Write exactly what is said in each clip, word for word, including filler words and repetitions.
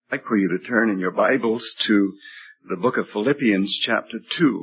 I'd like for you to turn in your Bibles to the book of Philippians chapter two.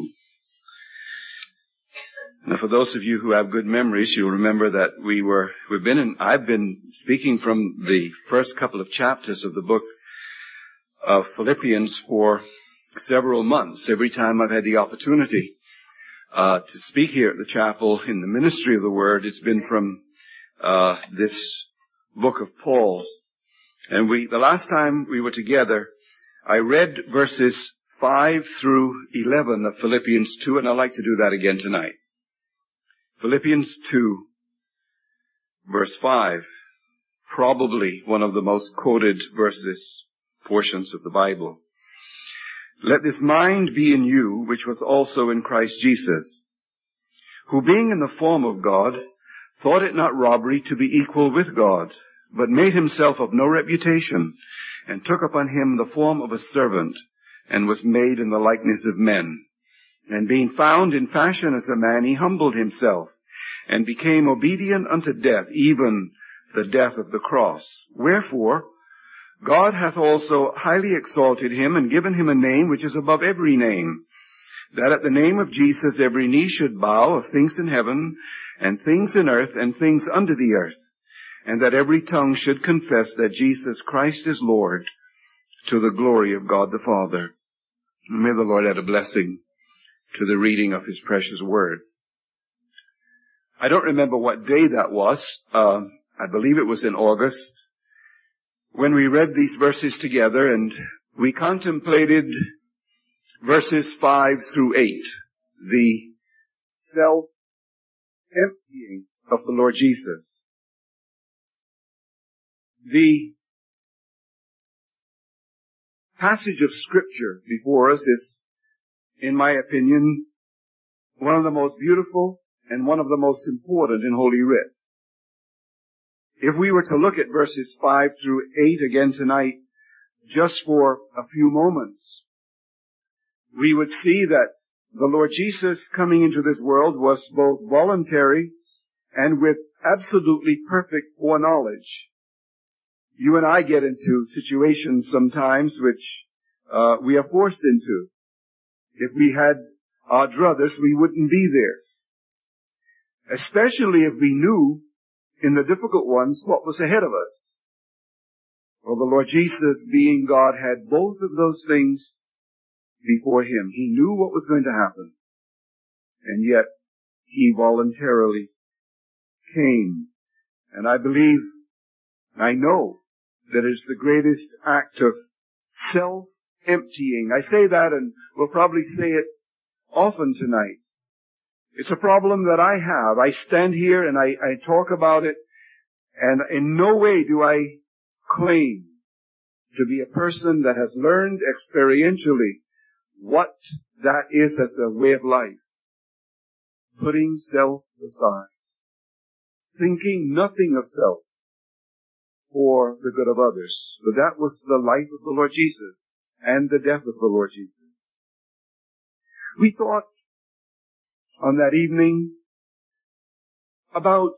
Now, for those of you who have good memories, you'll remember that we were, we've been in, I've been speaking from the first couple of chapters of the book of Philippians for several months. Every time I've had the opportunity uh, to speak here at the chapel in the ministry of the Word, it's been from uh, this book of Paul's. And we, the last time we were together, I read verses five through eleven of Philippians two, and I'd like to do that again tonight. Philippians two, verse five, probably one of the most quoted verses, portions of the Bible. Let this mind be in you, which was also in Christ Jesus, who being in the form of God, thought it not robbery to be equal with God, but made himself of no reputation, and took upon him the form of a servant, and was made in the likeness of men. And being found in fashion as a man, he humbled himself, and became obedient unto death, even the death of the cross. Wherefore, God hath also highly exalted him, and given him a name which is above every name, that at the name of Jesus every knee should bow, of things in heaven, and things in earth, and things under the earth, and that every tongue should confess that Jesus Christ is Lord, to the glory of God the Father. May the Lord add a blessing to the reading of His precious Word. I don't remember what day that was. Uh, I believe it was in August, when we read these verses together, and we contemplated verses five through eight, the self-emptying of the Lord Jesus. The passage of Scripture before us is, in my opinion, one of the most beautiful and one of the most important in Holy Writ. If we were to look at verses five through eight again tonight, just for a few moments, we would see that the Lord Jesus coming into this world was both voluntary and with absolutely perfect foreknowledge. You and I get into situations sometimes which uh, we are forced into. If we had our druthers, we wouldn't be there. Especially if we knew in the difficult ones what was ahead of us. Well, the Lord Jesus, being God, had both of those things before Him. He knew what was going to happen. And yet, He voluntarily came. And I believe, I know, that is the greatest act of self-emptying. I say that, and we'll probably say it often tonight. It's a problem that I have. I stand here and I, I talk about it, and in no way do I claim to be a person that has learned experientially what that is as a way of life. Putting self aside. Thinking nothing of self for the good of others. But that was the life of the Lord Jesus and the death of the Lord Jesus. We thought on that evening about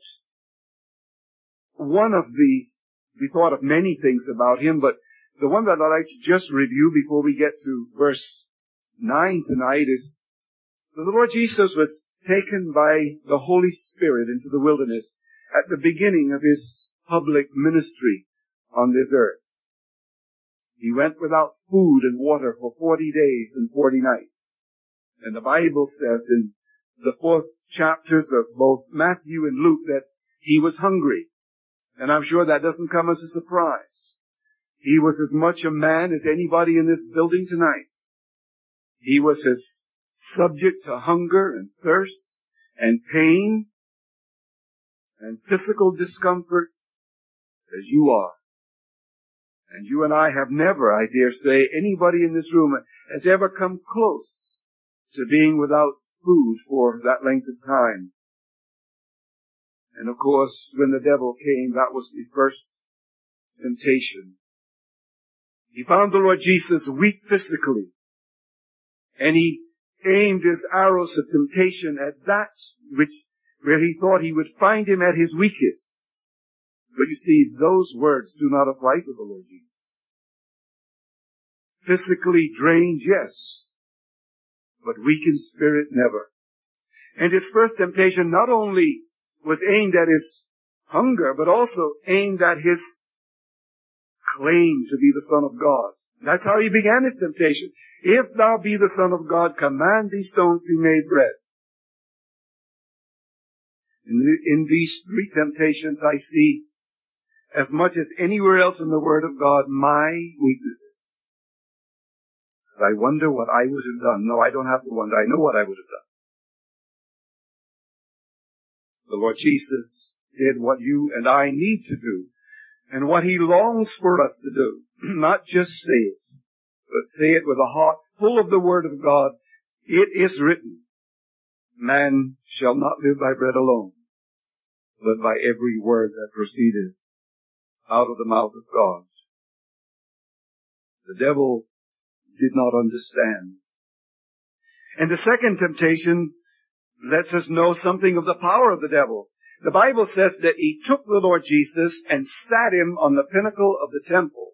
one of the, we thought of many things about Him, but the one that I'd like to just review before we get to verse nine tonight is that the Lord Jesus was taken by the Holy Spirit into the wilderness at the beginning of His public ministry on this earth. He went without food and water for forty days and forty nights. And the Bible says in the fourth chapters of both Matthew and Luke that He was hungry. And I'm sure that doesn't come as a surprise. He was as much a man as anybody in this building tonight. He was as subject to hunger and thirst and pain and physical discomfort as you are. And you and I have never, I dare say, anybody in this room has ever come close to being without food for that length of time. And of course, when the devil came, that was the first temptation. He found the Lord Jesus weak physically, and he aimed his arrows of temptation at that which, where he thought he would find him at his weakest. But you see, those words do not apply to the Lord Jesus. physically drained, yes, but weak in spirit, never. And his first temptation not only was aimed at his hunger, but also aimed at his claim to be the Son of God. That's how he began his temptation. If thou be the Son of God, command these stones be made bread. In, the, in these three temptations I see, as much as anywhere else in the Word of God, my weaknesses. So I wonder what I would have done. No, I don't have to wonder. I know what I would have done. The Lord Jesus did what you and I need to do, and what he longs for us to do. Not just say it, but say it with a heart full of the Word of God. It is written, man shall not live by bread alone, but by every word that proceedeth out of the mouth of God. The devil did not understand. And the second temptation lets us know something of the power of the devil. The Bible says that he took the Lord Jesus and sat him on the pinnacle of the temple.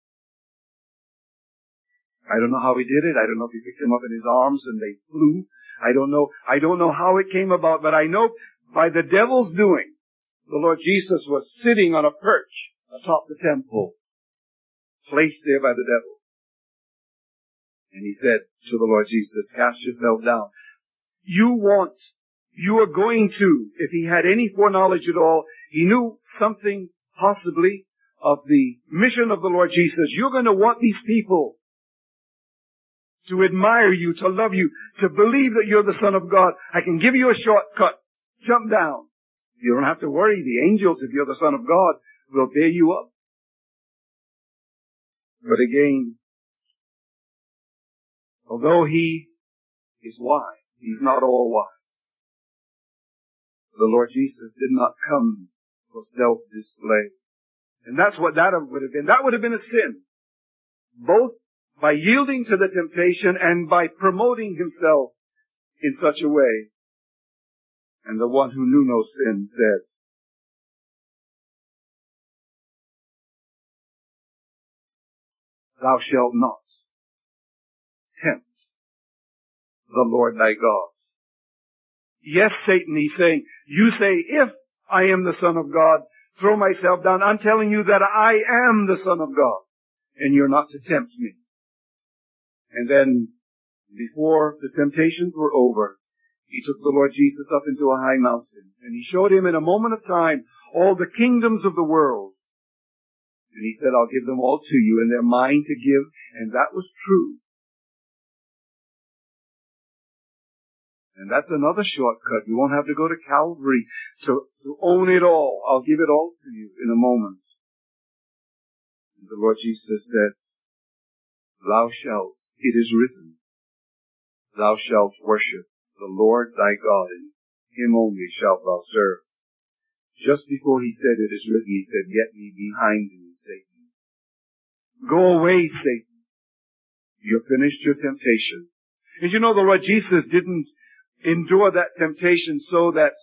I don't know how he did it. I don't know if he picked him up in his arms and they flew. I don't know. I don't know how it came about, but I know by the devil's doing, the Lord Jesus was sitting on a perch atop the temple, placed there by the devil. And he said to the Lord Jesus, cast yourself down. You want, you are going to, if he had any foreknowledge at all, he knew something possibly of the mission of the Lord Jesus. You're going to want these people to admire you, to love you, to believe that you're the Son of God. I can give you a shortcut. Jump down. You don't have to worry. The angels, if you're the Son of God, will bear you up. But again, although he is wise, he's not all wise. The Lord Jesus did not come for self-display. And that's what that would have been. That would have been a sin. Both by yielding to the temptation and by promoting himself in such a way. And the one who knew no sin said, thou shalt not tempt the Lord thy God. Yes, Satan, he's saying, you say, if I am the Son of God, throw myself down. I'm telling you that I am the Son of God, and you're not to tempt me. And then, before the temptations were over, he took the Lord Jesus up into a high mountain, and he showed him in a moment of time all the kingdoms of the world. And he said, I'll give them all to you, and they're mine to give. And that was true. And that's another shortcut. You won't have to go to Calvary to, to own it all. I'll give it all to you in a moment. And the Lord Jesus said, thou shalt, it is written, thou shalt worship the Lord thy God, and him only shalt thou serve. Just before he said, it is written, he said, get thee behind me, Satan. Go away, Satan. You've finished your temptation. And you know, the Lord Jesus didn't endure that temptation so that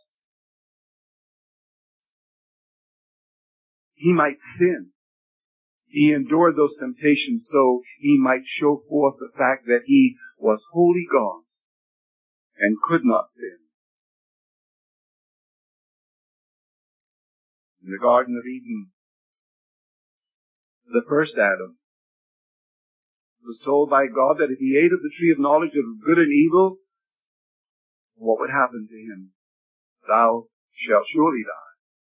he might sin. He endured those temptations so he might show forth the fact that he was wholly God and could not sin. In the Garden of Eden, the first Adam was told by God that if he ate of the tree of knowledge of good and evil, what would happen to him? Thou shalt surely die.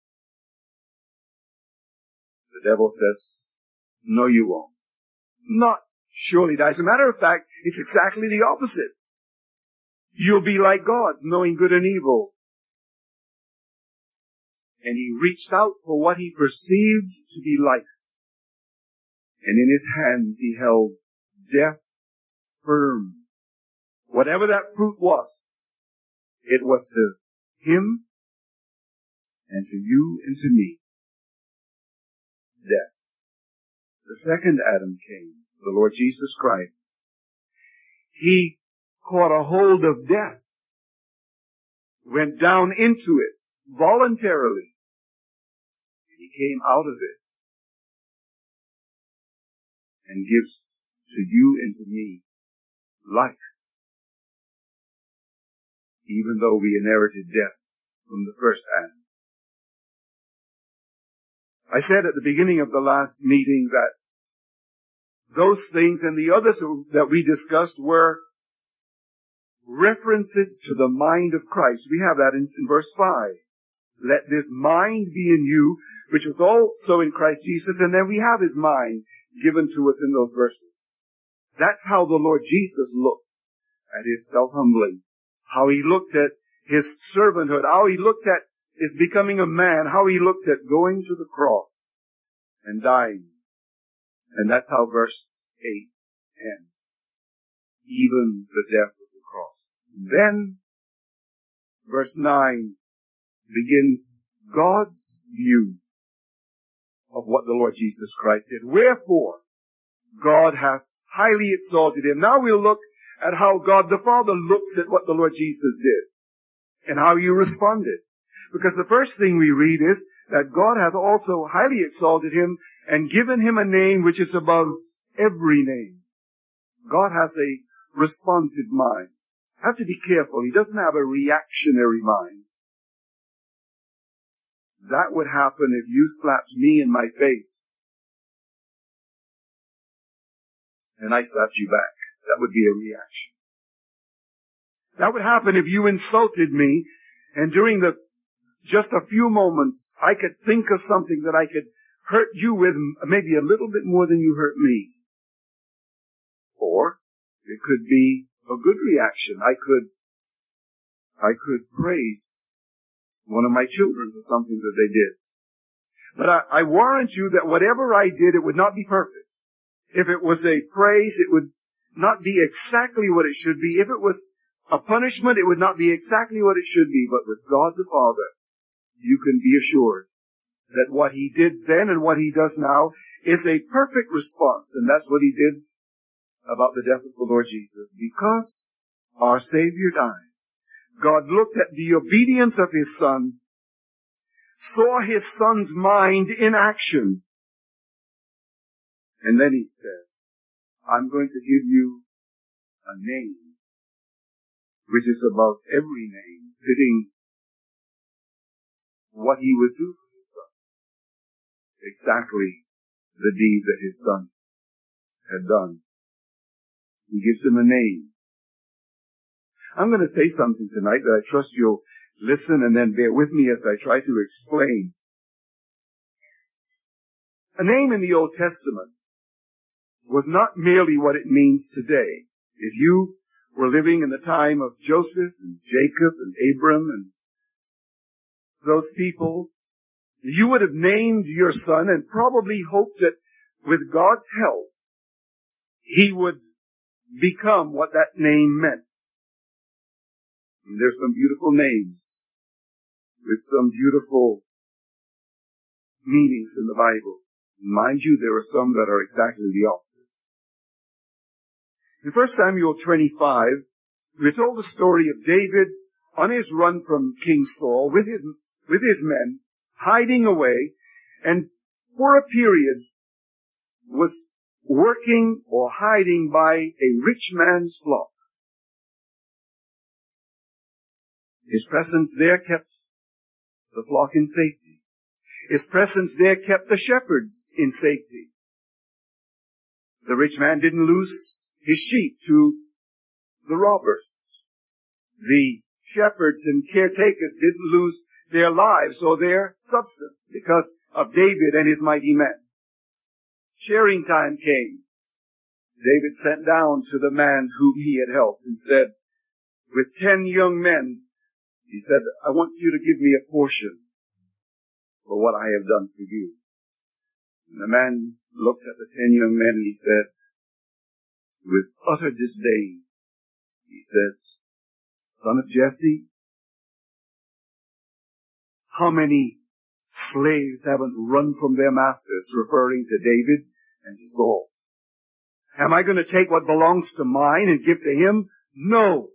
The devil says, no, you won't. Not surely die. As a matter of fact, it's exactly the opposite. You'll be like gods, knowing good and evil. And he reached out for what he perceived to be life. And in his hands he held death firm. Whatever that fruit was, it was to him and to you and to me. Death. The second Adam came, the Lord Jesus Christ. He caught a hold of death, went down into it voluntarily, and he came out of it and gives to you and to me life, even though we inherited death from the first Adam. I said at the beginning of the last meeting that those things and the others that we discussed were references to the mind of Christ. We have that in, in verse five. Let this mind be in you, which was also in Christ Jesus, and then we have his mind given to us in those verses. That's how the Lord Jesus looked at his self-humbling, how he looked at his servanthood, how he looked at his becoming a man, how he looked at going to the cross and dying. And that's how verse eight ends. Even the death of the cross. And then, verse nine begins God's view of what the Lord Jesus Christ did. Wherefore, God hath highly exalted him. Now we'll look at how God the Father looks at what the Lord Jesus did and how he responded. Because the first thing we read is that God hath also highly exalted him and given him a name which is above every name. God has a responsive mind. Have to be careful. He doesn't have a reactionary mind. That would happen if you slapped me in my face and I slapped you back. That would be a reaction. That would happen if you insulted me and during the just a few moments I could think of something that I could hurt you with maybe a little bit more than you hurt me. Or it could be a good reaction. I could, I could praise one of my children for something that they did. But I, I warrant you that whatever I did, it would not be perfect. If it was a praise, it would not be exactly what it should be. If it was a punishment, it would not be exactly what it should be. But with God the Father, you can be assured that what he did then and what he does now is a perfect response. And that's what he did about the death of the Lord Jesus. Because our Savior died, God looked at the obedience of his Son, saw his Son's mind in action, and then he said, I'm going to give you a name which is above every name, fitting what he would do for his Son. Exactly the deed that his Son had done. He gives him a name. I'm going to say something tonight that I trust you'll listen and then bear with me as I try to explain. A name in the Old Testament was not merely what it means today. If you were living in the time of Joseph and Jacob and Abram and those people, you would have named your son and probably hoped that with God's help, he would become what that name meant. And there's some beautiful names with some beautiful meanings in the Bible. Mind you, there are some that are exactly the opposite. In First Samuel twenty-five, we're told the story of David on his run from King Saul with his, with his men, hiding away, and for a period was working or hiding by a rich man's flock. His presence there kept the flock in safety. His presence there kept the shepherds in safety. The rich man didn't lose his sheep to the robbers. The shepherds and caretakers didn't lose their lives or their substance because of David and his mighty men. Sharing time came. David sent down to the man whom he had helped and said, with ten young men, he said, I want you to give me a portion for what I have done for you. And the man looked at the ten young men and he said, with utter disdain, he said, son of Jesse, how many slaves haven't run from their masters, referring to David and to Saul? Am I going to take what belongs to mine and give to him? No.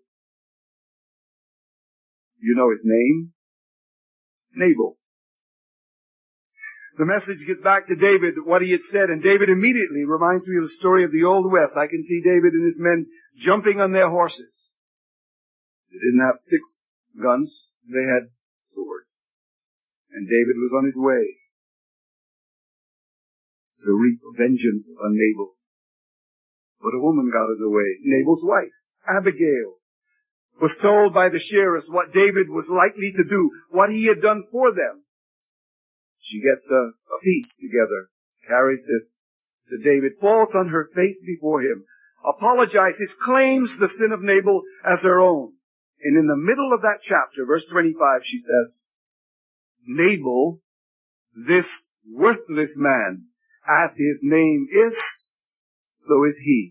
You know his name? Nabal. The message gets back to David, what he had said, and David immediately reminds me of the story of the Old West. I can see David and his men jumping on their horses. They didn't have six guns, they had swords. And David was on his way to reap vengeance on Nabal. But a woman got in the way, Nabal's wife, Abigail, was told by the sheriffs what David was likely to do, what he had done for them. She gets a, a feast together, carries it to David, falls on her face before him, apologizes, claims the sin of Nabal as her own. And in the middle of that chapter, verse twenty-five, she says, Nabal, this worthless man, as his name is, so is he.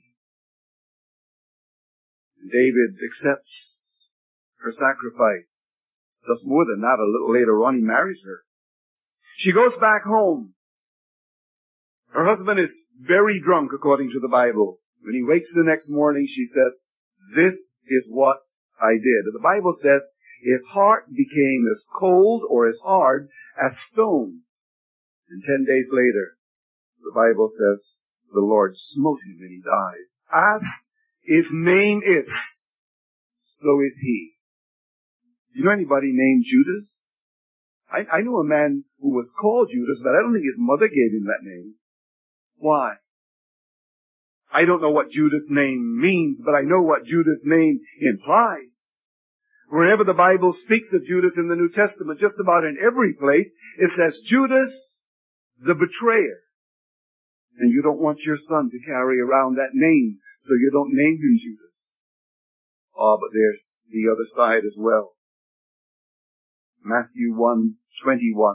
David accepts her sacrifice. Does more than that, a little later on, he marries her. She goes back home. Her husband is very drunk, according to the Bible. When he wakes the next morning, she says, this is what I did. The Bible says, his heart became as cold or as hard as stone. And ten days later, the Bible says, the Lord smote him and he died. As his name is, so is he. Do you know anybody named Judas? I, I know a man who was called Judas, but I don't think his mother gave him that name. Why? I don't know what Judas' name means, but I know what Judas' name implies. Wherever the Bible speaks of Judas in the New Testament, just about in every place, it says Judas the betrayer. And you don't want your son to carry around that name, so you don't name him Judas. Oh, but there's the other side as well. Matthew one twenty-one.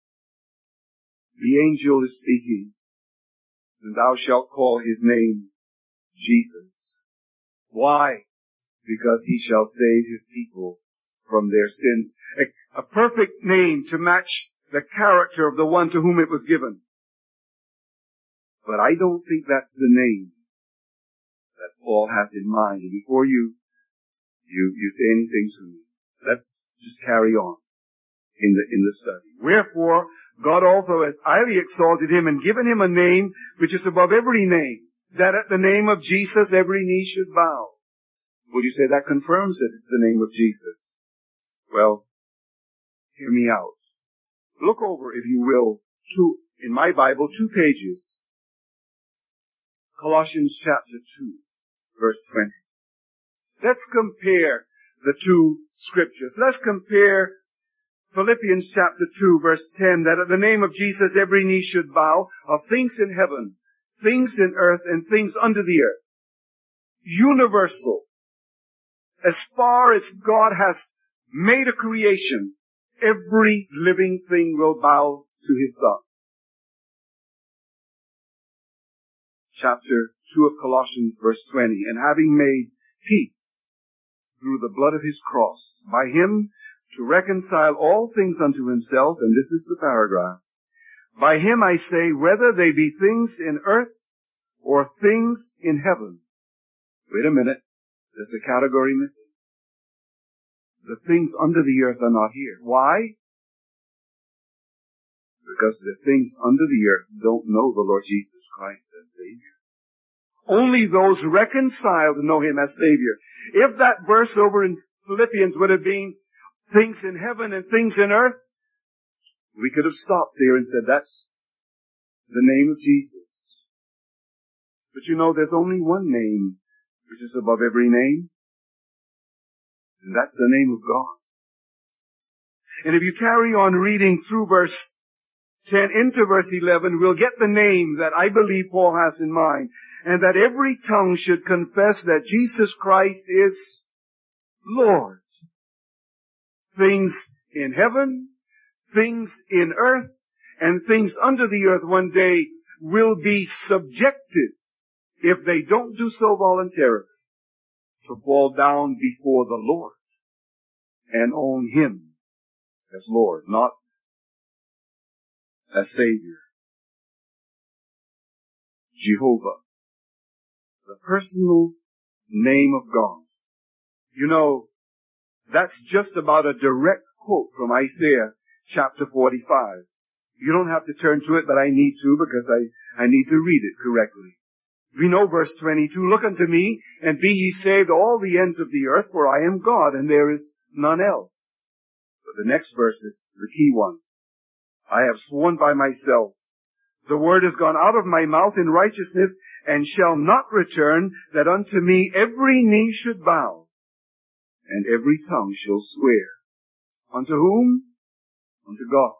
The angel is speaking, and thou shalt call his name Jesus. Why? Because he shall save his people from their sins. A, a perfect name to match the character of the one to whom it was given. But I don't think that's the name that Paul has in mind. And before you, you, you say anything to me, let's just carry on in the, in the study. Wherefore, God also has highly exalted him and given him a name which is above every name, that at the name of Jesus every knee should bow. Would you say that confirms that it's the name of Jesus? Well, hear me out. Look over, if you will, two, in my Bible, two pages. Colossians chapter two, verse twenty. Let's compare the two scriptures. Let's compare Philippians chapter two, verse ten, that at the name of Jesus every knee should bow, of things in heaven, things in earth, and things under the earth. Universal. As far as God has made a creation, every living thing will bow to his Son. Chapter two of Colossians, verse twenty, and having made peace through the blood of his cross, by him to reconcile all things unto himself, and this is the paragraph, by him I say, whether they be things in earth or things in heaven. Wait a minute, there's a category missing. The things under the earth are not here. Why? Because the things under the earth don't know the Lord Jesus Christ as Savior. Only those reconciled know him as Savior. If that verse over in Philippians would have been things in heaven and things in earth, we could have stopped there and said, that's the name of Jesus. But you know, there's only one name which is above every name, and that's the name of God. And if you carry on reading through verse ten into verse eleven, we'll get the name that I believe Paul has in mind, and that every tongue should confess that Jesus Christ is Lord. Things in heaven, things in earth, and things under the earth one day will be subjected, if they don't do so voluntarily, to fall down before the Lord and own him as Lord, not as Savior. Jehovah, the personal name of God. You know, that's just about a direct quote from Isaiah chapter forty-five. You don't have to turn to it, but I need to because I, I need to read it correctly. We know verse twenty-two, look unto me, and be ye saved all the ends of the earth, for I am God, and there is none else. But the next verse is the key one. I have sworn by myself, the word has gone out of my mouth in righteousness, and shall not return, that unto me every knee should bow, and every tongue shall swear. Unto whom? Unto God.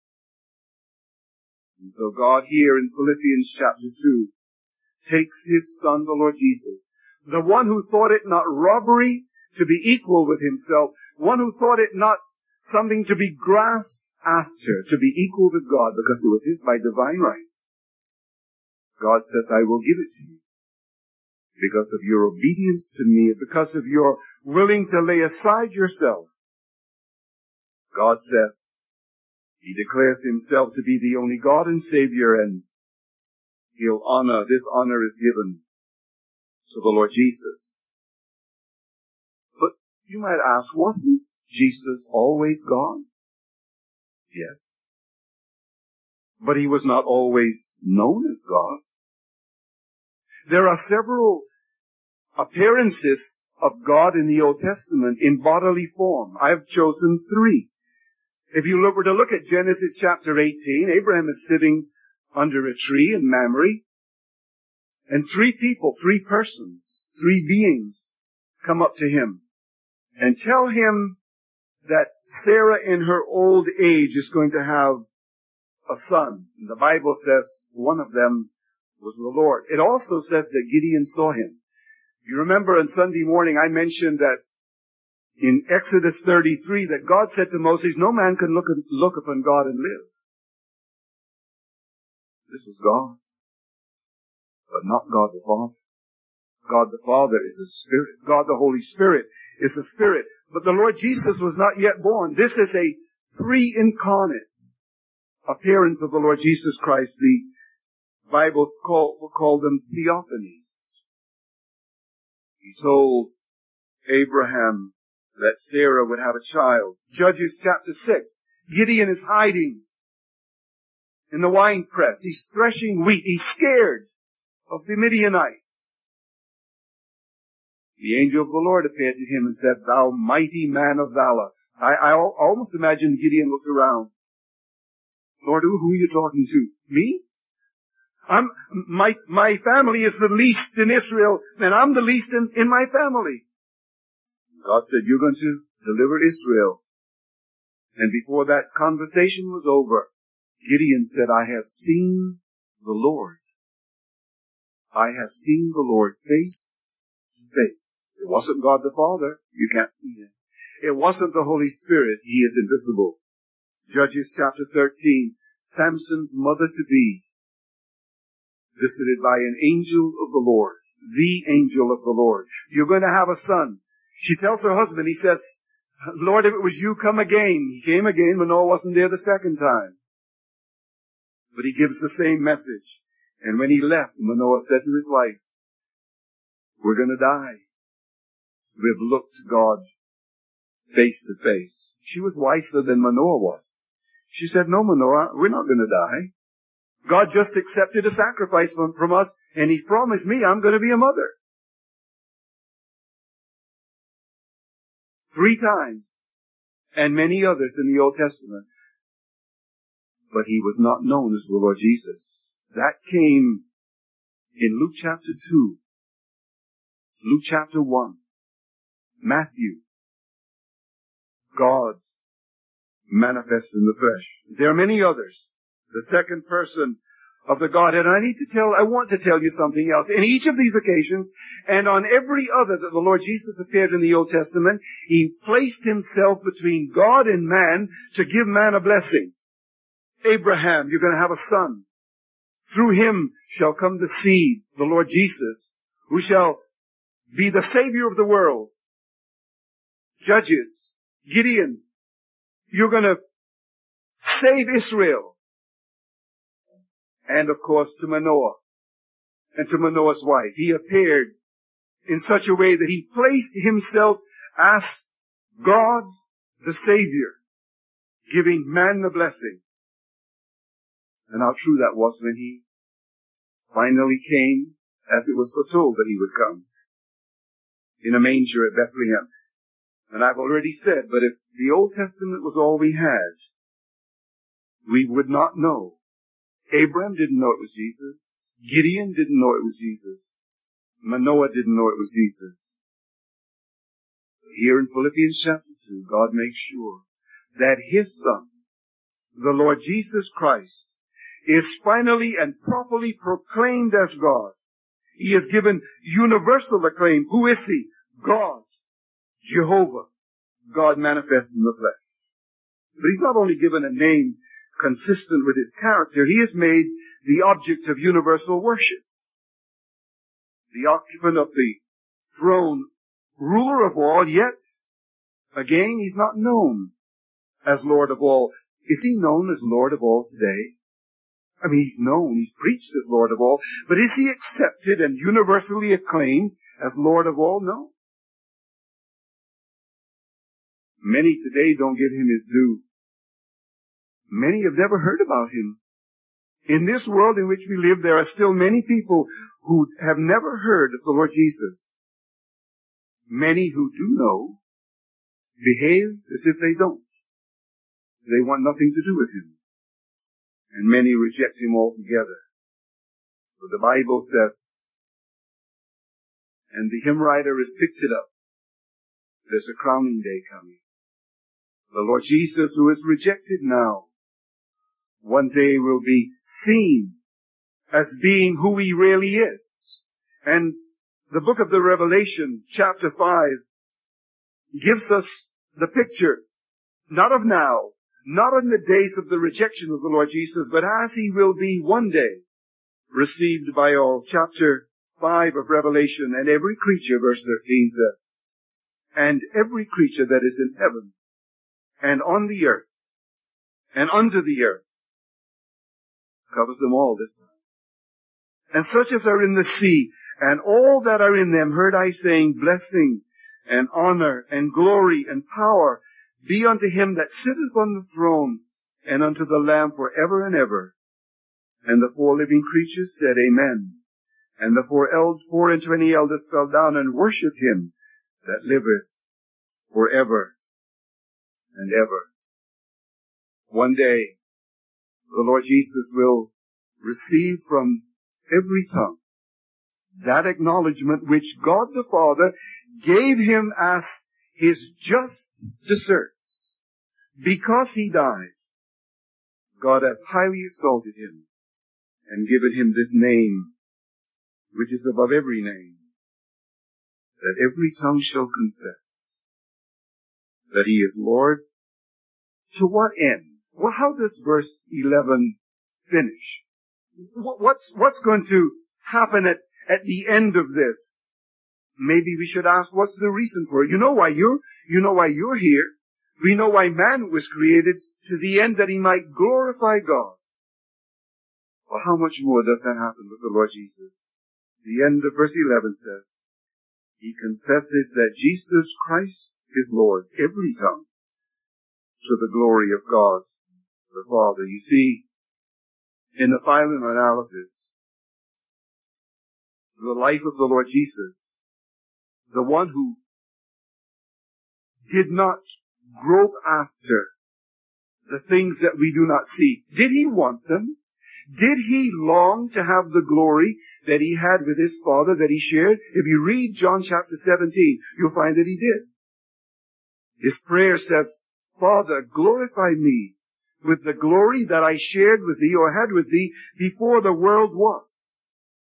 And so God here in Philippians chapter two takes His Son, the Lord Jesus, the one who thought it not robbery to be equal with Himself, one who thought it not something to be grasped after, to be equal with God, because it was His by divine right. God says, I will give it to you because of your obedience to me, because of your willing to lay aside yourself. God says, He declares Himself to be the only God and Savior, and He'll honor, this honor is given to the Lord Jesus. But you might ask, wasn't Jesus always God? Yes. But He was not always known as God. There are several appearances of God in the Old Testament in bodily form. I've chosen three. If you look, were to look at Genesis chapter eighteen, Abraham is sitting under a tree in Mamre, and three people, three persons, three beings come up to him and tell him that Sarah in her old age is going to have a son. And the Bible says one of them was the Lord. It also says that Gideon saw him. You remember on Sunday morning I mentioned that in Exodus thirty-three that God said to Moses, no man can look, look upon God and live. This was God, but not God the Father. God the Father is a spirit. God the Holy Spirit is a spirit. But the Lord Jesus was not yet born. This is a pre-incarnate appearance of the Lord Jesus Christ. The Bibles call, will call them theophanies. He told Abraham that Sarah would have a child. Judges chapter six. Gideon is hiding in the wine press. He's threshing wheat. He's scared of the Midianites. The angel of the Lord appeared to him and said, thou mighty man of valor. I, I almost imagine Gideon looked around. Lord, who, who are you talking to? Me? I'm, my, my family is the least in Israel, and I'm the least in, in my family. God said, you're going to deliver Israel. And before that conversation was over, Gideon said, I have seen the Lord. I have seen the Lord face to face. It wasn't God the Father. You can't see Him. It wasn't the Holy Spirit. He is invisible. Judges chapter thirteen, Samson's mother-to-be, visited by an angel of the Lord, the angel of the Lord. You're going to have a son. She tells her husband, he says, Lord, if it was you, come again. He came again. Manoah wasn't there the second time. But he gives the same message. And when he left, Manoah said to his wife, we're going to die. We've looked God face to face. She was wiser than Manoah was. She said, no, Manoah, we're not going to die. God just accepted a sacrifice from, from us, and He promised me I'm going to be a mother. Three times, and many others in the Old Testament. But He was not known as the Lord Jesus. That came in Luke chapter two, Luke chapter one, Matthew. God manifested in the flesh. There are many others. The second person of the Godhead. And I need to tell, I want to tell you something else. In each of these occasions, and on every other that the Lord Jesus appeared in the Old Testament, He placed Himself between God and man to give man a blessing. Abraham, you're going to have a son. Through him shall come the seed, the Lord Jesus, who shall be the Savior of the world. Judges, Gideon, you're going to save Israel. And of course to Manoah and to Manoah's wife. He appeared in such a way that He placed Himself as God the Savior, giving man the blessing. And how true that was when he finally came as it was foretold that he would come, in a manger at Bethlehem. And I've already said, but if the Old Testament was all we had, we would not know. Abraham didn't know it was Jesus. Gideon didn't know it was Jesus. Manoah didn't know it was Jesus. Here in Philippians chapter two, God makes sure that His Son, the Lord Jesus Christ, is finally and properly proclaimed as God. He is given universal acclaim. Who is He? God. Jehovah. God manifests in the flesh. But He's not only given a name consistent with His character, He is made the object of universal worship. The occupant of the throne, ruler of all, yet, again, He's not known as Lord of all. Is He known as Lord of all today? I mean, He's known, He's preached as Lord of all, but is He accepted and universally acclaimed as Lord of all? No. Many today don't give Him His due. Many have never heard about Him. In this world in which we live, there are still many people who have never heard of the Lord Jesus. Many who do know behave as if they don't. They want nothing to do with Him. And many reject Him altogether. But the Bible says, and the hymn writer has picked it up, there's a crowning day coming. The Lord Jesus, who is rejected now, one day will be seen as being who He really is. And the book of the Revelation, chapter five, gives us the picture, not of now, not in the days of the rejection of the Lord Jesus, but as He will be one day received by all. Chapter five of Revelation, and every creature, verse thirteen says, and every creature that is in heaven, and on the earth, and under the earth, covers them all this time. And such as are in the sea, and all that are in them, heard I saying, blessing, and honor, and glory, and power, be unto Him that sitteth on the throne, and unto the Lamb for ever and ever. And the four living creatures said, Amen. And the four, eld- four and twenty elders fell down and worshipped Him that liveth for ever and ever. One day, the Lord Jesus will receive from every tongue that acknowledgement which God the Father gave Him as His just deserts. Because He died, God hath highly exalted Him and given Him this name, which is above every name, that every tongue shall confess that He is Lord. To what end? Well, how does verse eleven finish? What's, what's going to happen at, at the end of this? Maybe we should ask, what's the reason for it? You know why you're, you know why you're here. We know why man was created, to the end that he might glorify God. Well, how much more does that happen with the Lord Jesus? The end of verse eleven says, He confesses that Jesus Christ is Lord, every tongue, to the glory of God the Father. You see, in the final analysis, the life of the Lord Jesus, the one who did not grope after the things that we do not see. Did He want them? Did He long to have the glory that He had with His Father that He shared? If you read John chapter seventeen, you'll find that He did. His prayer says, Father, glorify me with the glory that I shared with Thee or had with Thee before the world was.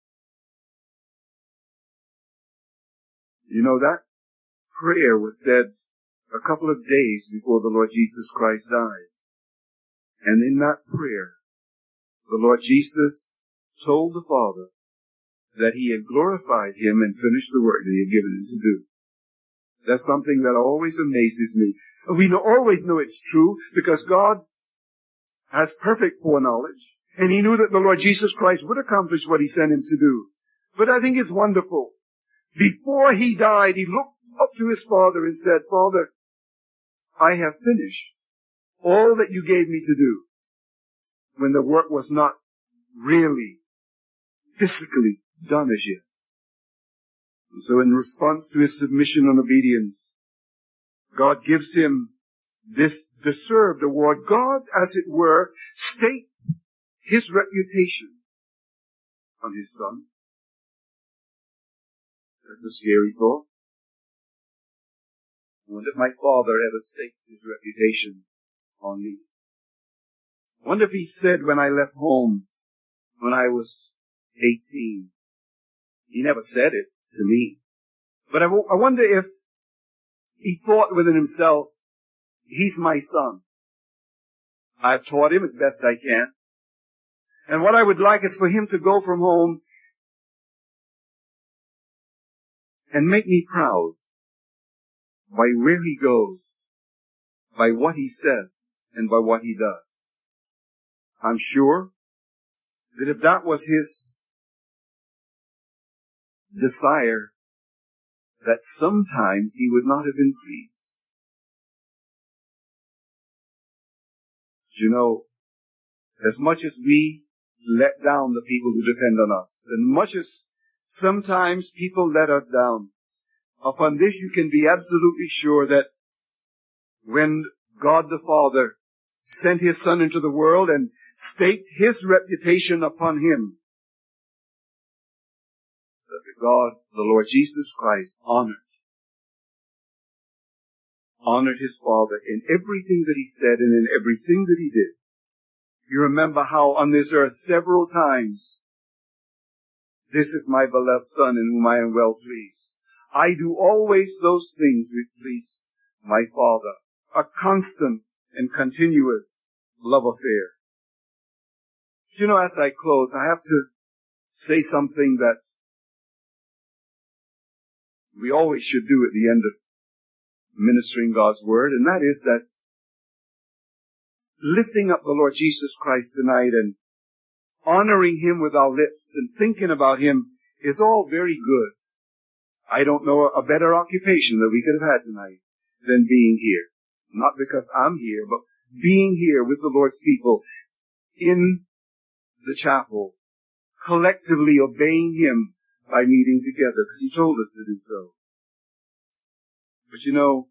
You know, that prayer was said a couple of days before the Lord Jesus Christ died. And in that prayer, the Lord Jesus told the Father that He had glorified Him and finished the work that He had given Him to do. That's something that always amazes me. We know, always know it's true because God has perfect foreknowledge, and He knew that the Lord Jesus Christ would accomplish what He sent Him to do. But I think it's wonderful. Before He died, He looked up to His Father and said, Father, I have finished all that You gave me to do. when the work was not really physically done as yet. And so in response to his submission and obedience, God gives him this deserved award. God, as it were, staked his reputation on his son. That's a scary thought. I wonder if my father ever staked his reputation on me. I wonder if he said when I left home, when I was eighteen, he never said it to me. But I, w- I wonder if he thought within himself, he's my son. I've taught him as best I can. And what I would like is for him to go from home and make me proud by where he goes, by what he says, and by what he does. I'm sure that if that was his desire, that sometimes he would not have been pleased. You know, as much as we let down the people who depend on us, and much as sometimes people let us down, upon this you can be absolutely sure that when God the Father sent his Son into the world and staked his reputation upon him, that the God, the Lord Jesus Christ, honored, honored his Father in everything that he said and in everything that he did. You remember how on this earth several times, this is my beloved Son in whom I am well pleased. I do always those things which please my Father. A constant and continuous love affair. You know, as I close, I have to say something that we always should do at the end of ministering God's Word, and that is that lifting up the Lord Jesus Christ tonight and honoring him with our lips and thinking about him is all very good. I don't know a better occupation that we could have had tonight than being here. Not because I'm here, but being here with the Lord's people in the chapel, collectively obeying him by meeting together, because he told us to do so. But you know,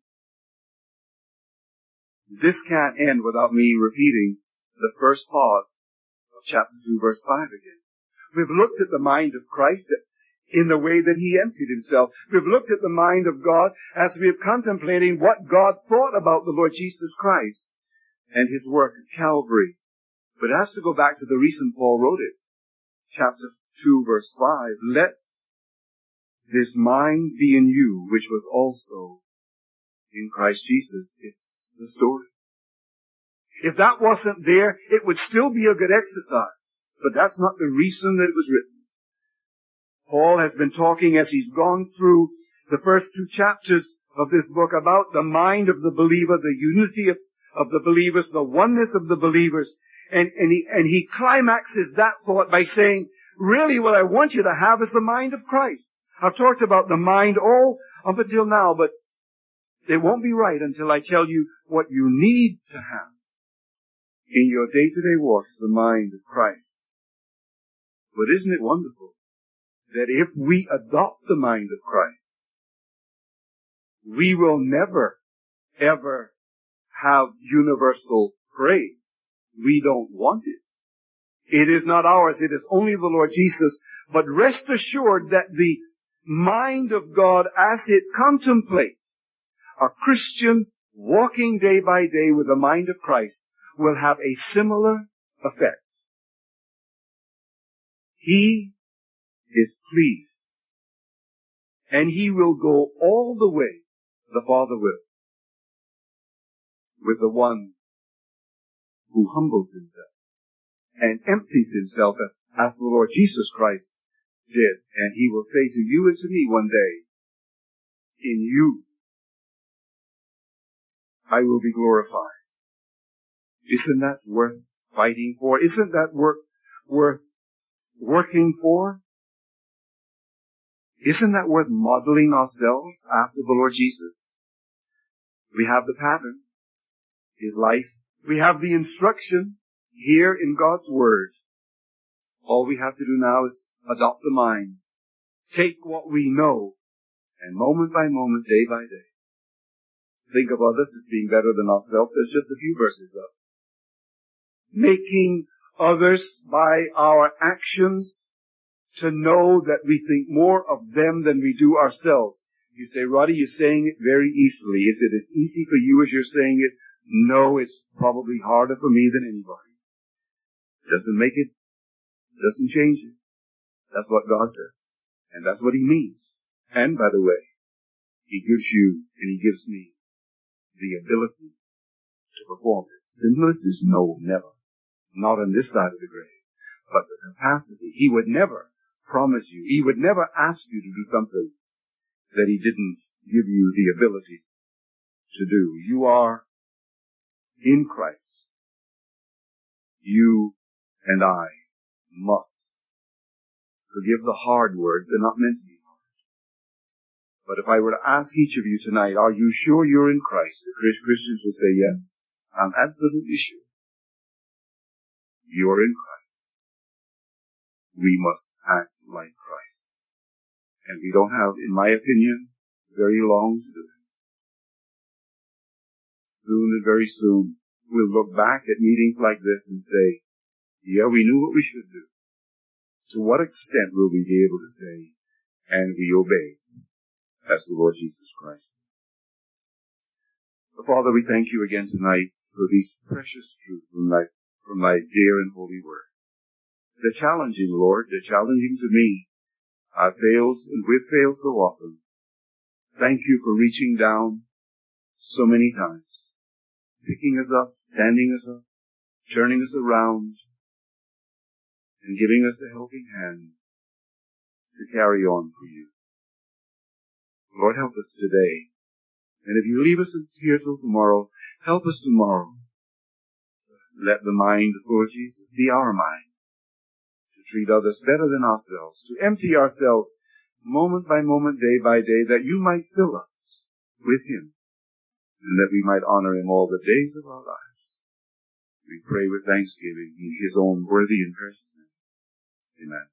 this can't end without me repeating the first part of chapter two, verse five again. We've looked at the mind of Christ in the way that he emptied himself. We've looked at the mind of God as we are contemplating what God thought about the Lord Jesus Christ and his work at Calvary. But it has to go back to the reason Paul wrote it. Chapter two, verse five. Let this mind be in you, which was also in Christ Jesus, is the story. If that wasn't there, it would still be a good exercise. But that's not the reason that it was written. Paul has been talking as he's gone through the first two chapters of this book about the mind of the believer, the unity of, of the believers, the oneness of the believers. And, and, he, and he climaxes that thought by saying, really what I want you to have is the mind of Christ. I've talked about the mind all up until now, but it won't be right until I tell you what you need to have in your day-to-day walk is the mind of Christ. But isn't it wonderful that if we adopt the mind of Christ, we will never, ever have universal praise. We don't want it. It is not ours. It is only the Lord Jesus. But rest assured that the mind of God as it contemplates a Christian walking day by day with the mind of Christ will have a similar effect. He is pleased. And he will go all the way, the Father will, with the one who humbles himself and empties himself as the Lord Jesus Christ did. And he will say to you and to me one day, in you I will be glorified. Isn't that worth fighting for? Isn't that work worth working for? Isn't that worth modeling ourselves after the Lord Jesus? We have the pattern, his life. We have the instruction, here in God's Word, all we have to do now is adopt the mind. Take what we know, and moment by moment, day by day, think of others as being better than ourselves. There's just a few verses up. Making others by our actions to know that we think more of them than we do ourselves. You say, Roddy, you're saying it very easily. Is it as easy for you as you're saying it? No, it's probably harder for me than anybody. Doesn't make it, doesn't change it. That's what God says. And that's what He means. And by the way, He gives you and He gives me the ability to perform it. Sinlessness? No, never. Not on this side of the grave. But the capacity. He would never promise you. He would never ask you to do something that He didn't give you the ability to do. You are in Christ. You and I must forgive the hard words. They're not meant to be hard. But if I were to ask each of you tonight, are you sure you're in Christ? The Christians will say, yes, I'm absolutely sure. You're in Christ. We must act like Christ. And we don't have, in my opinion, very long to do it. Soon and very soon, we'll look back at meetings like this and say, yeah, we knew what we should do. To what extent will we be able to say, and we obeyed, as the Lord Jesus Christ? So Father, we thank you again tonight for these precious truths from thy, from thy dear and holy word. They're challenging, Lord. They're challenging to me. I've failed, and we've failed so often. Thank you for reaching down so many times, picking us up, standing us up, turning us around, and giving us a helping hand to carry on for you. Lord, help us today. And if you leave us here till tomorrow, help us tomorrow. Let the mind of Lord Jesus be our mind, to treat others better than ourselves, to empty ourselves moment by moment, day by day, that you might fill us with Him, and that we might honor Him all the days of our lives. We pray with thanksgiving in His own worthy and precious name. Amen.